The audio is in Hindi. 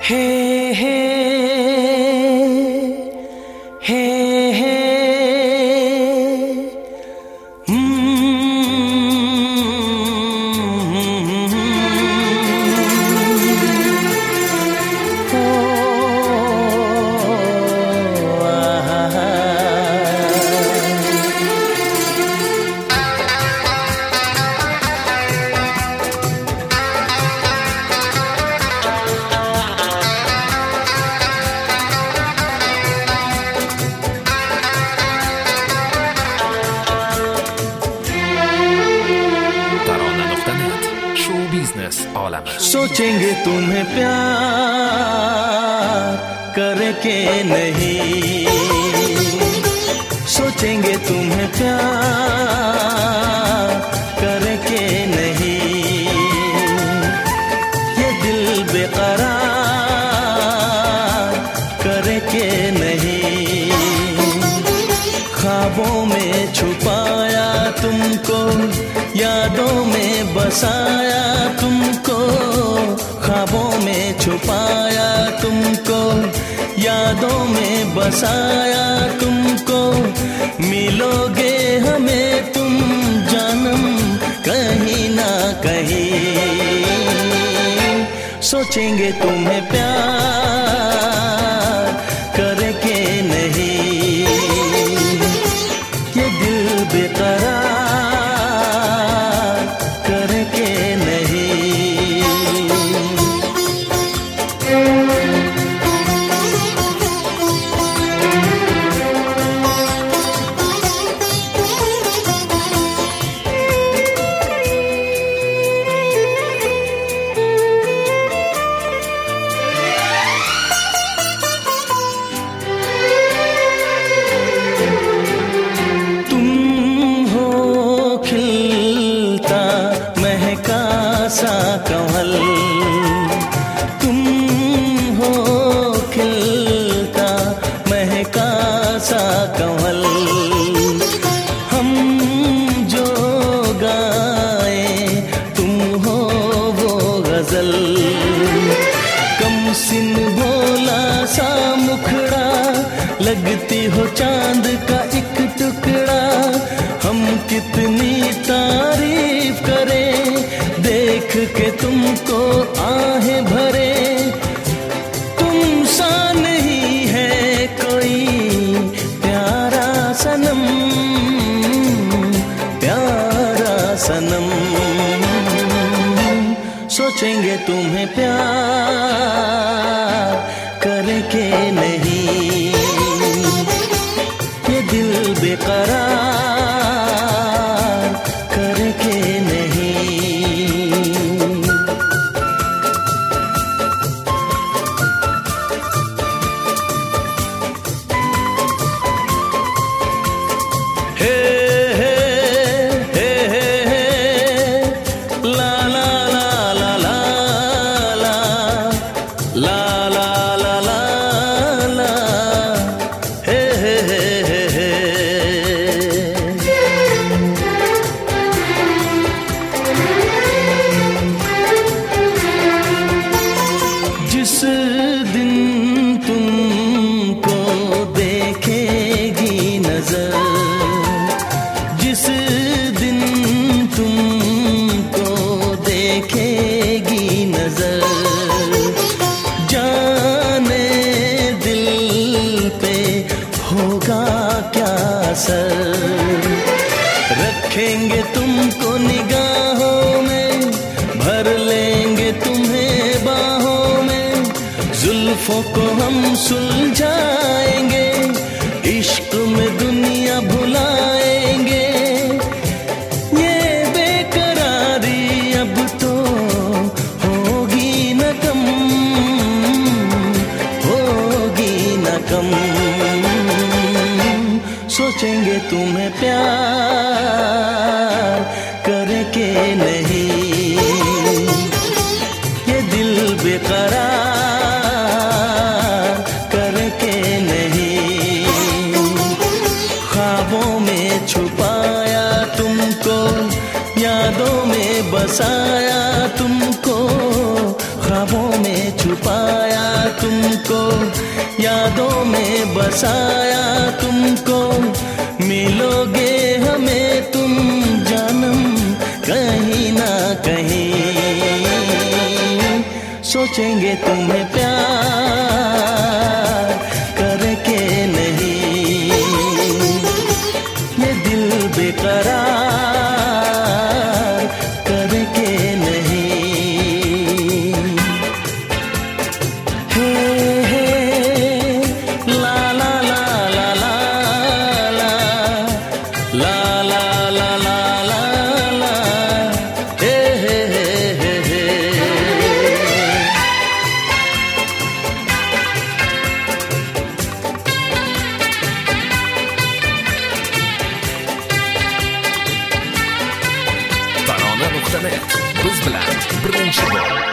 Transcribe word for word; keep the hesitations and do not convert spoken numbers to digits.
हे हे हे हे सोचेंगे तुम्हें प्यार करके नहीं, सोचेंगे तुम्हें प्यार करके नहीं, ये दिल बेकरार करके नहीं, ख्वाबों में छुपाया तुमको, यादों में बसाया तुमको, ख्वाबों में छुपाया तुमको, यादों में बसाया तुमको, मिलोगे हमें तुम जानम कहीं ना कहीं, सोचेंगे तुम्हें प्यार करके नहीं, ये दिल बेकरार सा कमल, तुम हो खिलता महका सा कमल, हम जो गाए तुम हो वो गजल, कम सिन भोला सा मुखड़ा, लगती हो चांद का एक टुकड़ा, हम कितनी तारीफ करें देख के तुमको आहें भरे, तुम सा नहीं है कोई प्यारा सनम, प्यारा सनम, सोचेंगे तुम्हें प्यार करके नहीं, ये दिल बेकरार करके नहीं। जिस दिन तुमको देखेगी नजर, जिस दिन तुमको देखेगी नजर, जाने दिल पे होगा क्या असर, रखेंगे तुमको निगाहों में, भर लेंगे तुम्हें बाहों में, जुल्फों को हम सुलझाएंगे, इश्क में दुनिया भुलाएंगे, ये बेकरारी अब तो होगी न कम, होगी न कम, सोचेंगे तुम्हें प्यार करके नहीं, ये दिल बेकरार करके नहीं, ख्वाबों में छुपाया तुमको, यादों में बसाया तुमको, ख्वाबों में छुपाया यादों में बसाया तुमको, मिलोगे हमें तुम जानम कहीं ना कहीं, सोचेंगे तुम्हें प्यार करके नहीं, ये दिल बेकरार करके नहीं। हे हे ला ला ला ला ला ला ला ला ला ला ला ला हे हे हे हे हे। Tarona nokta net biz bilan birga